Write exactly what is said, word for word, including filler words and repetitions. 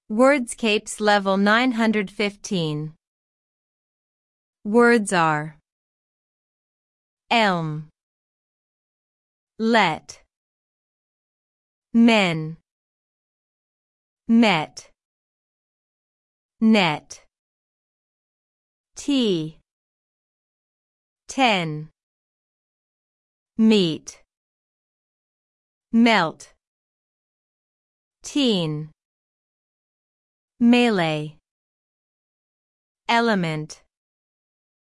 Wordscapes level nine hundred fifteen. Words are elm, let, men, met, net, tea, ten, meet, melt, teen, melee, element.